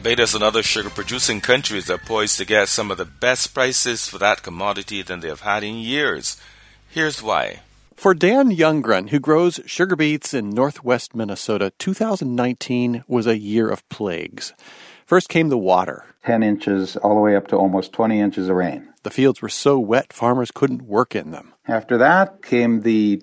Barbados and other sugar-producing countries are poised to get some of the best prices for that commodity than they have had in years. Here's why. For Dan Youngren, who grows sugar beets in northwest Minnesota, 2019 was a year of plagues. First came the water. 10 inches all the way up to almost 20 inches of rain. The fields were so wet, farmers couldn't work in them. After that came the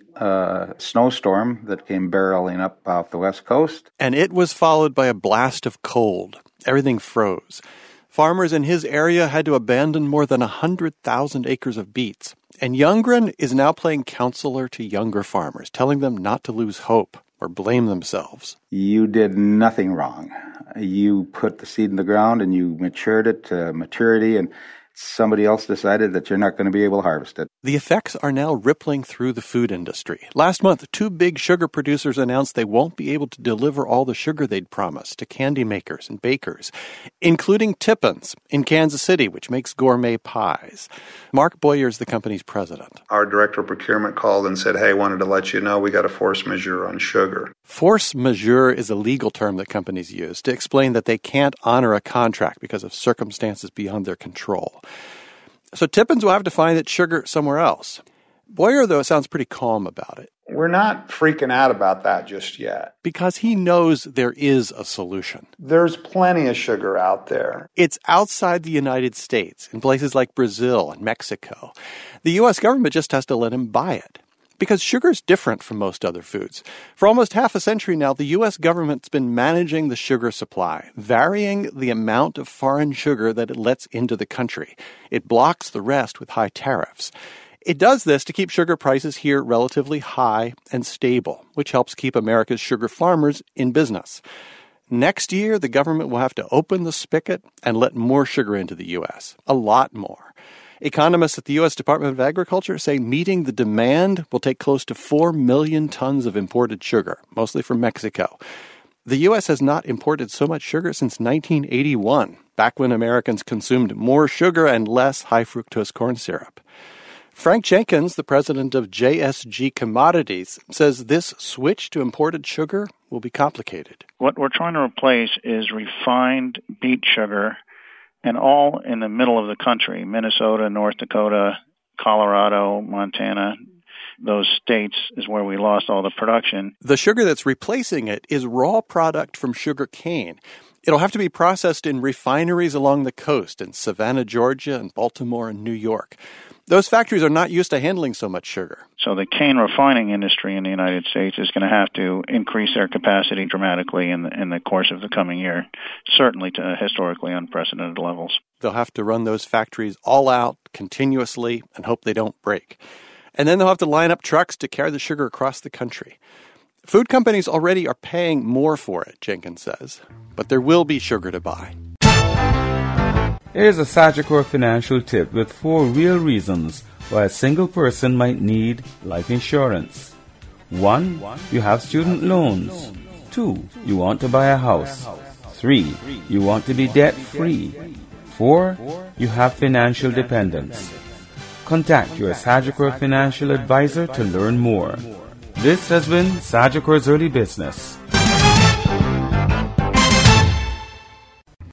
snowstorm that came barreling up off the west coast. And it was followed by a blast of cold. Everything froze. Farmers in his area had to abandon more than 100,000 acres of beets. And Youngren is now playing counselor to younger farmers, telling them not to lose hope or blame themselves. You did nothing wrong. You put the seed in the ground and you matured it to maturity, and somebody else decided that you're not going to be able to harvest it. The effects are now rippling through the food industry. Last month, 2 big sugar producers announced they won't be able to deliver all the sugar they'd promised to candy makers and bakers, including Tippins in Kansas City, which makes gourmet pies. Mark Boyer is the company's president. Our director of procurement called and said, hey, wanted to let you know we got a force majeure on sugar. Force majeure is a legal term that companies use to explain that they can't honor a contract because of circumstances beyond their control. So Tippins will have to find its sugar somewhere else. Boyer, though, sounds pretty calm about it. We're not freaking out about that just yet. Because he knows there is a solution. There's plenty of sugar out there. It's outside the United States, in places like Brazil and Mexico. The U.S. government just has to let him buy it. Because sugar's different from most other foods. For almost half a century now, the U.S. government's been managing the sugar supply, varying the amount of foreign sugar that it lets into the country. It blocks the rest with high tariffs. It does this to keep sugar prices here relatively high and stable, which helps keep America's sugar farmers in business. Next year, the government will have to open the spigot and let more sugar into the U.S., a lot more. Economists at the U.S. Department of Agriculture say meeting the demand will take close to 4 million tons of imported sugar, mostly from Mexico. The U.S. has not imported so much sugar since 1981, back when Americans consumed more sugar and less high-fructose corn syrup. Frank Jenkins, the president of JSG Commodities, says this switch to imported sugar will be complicated. What we're trying to replace is refined beet sugar, and all in the middle of the country, Minnesota, North Dakota, Colorado, Montana. Those states is where we lost all the production. The sugar that's replacing it is raw product from sugar cane. It'll have to be processed in refineries along the coast in Savannah, Georgia, and Baltimore and New York. Those factories are not used to handling so much sugar. So the cane refining industry in the United States is going to have to increase their capacity dramatically in the course of the coming year, certainly to historically unprecedented levels. They'll have to run those factories all out continuously and hope they don't break. And then they'll have to line up trucks to carry the sugar across the country. Food companies already are paying more for it, Jenkins says, but there will be sugar to buy. Here's a Sagicor financial tip with 4 real reasons why a single person might need life insurance. 1. You have student loans. 2. You want to buy a house. 3. You want to be debt-free. 4. You have financial dependence. Contact your Sagicor financial advisor to learn more. This has been Sagicor's Early Business.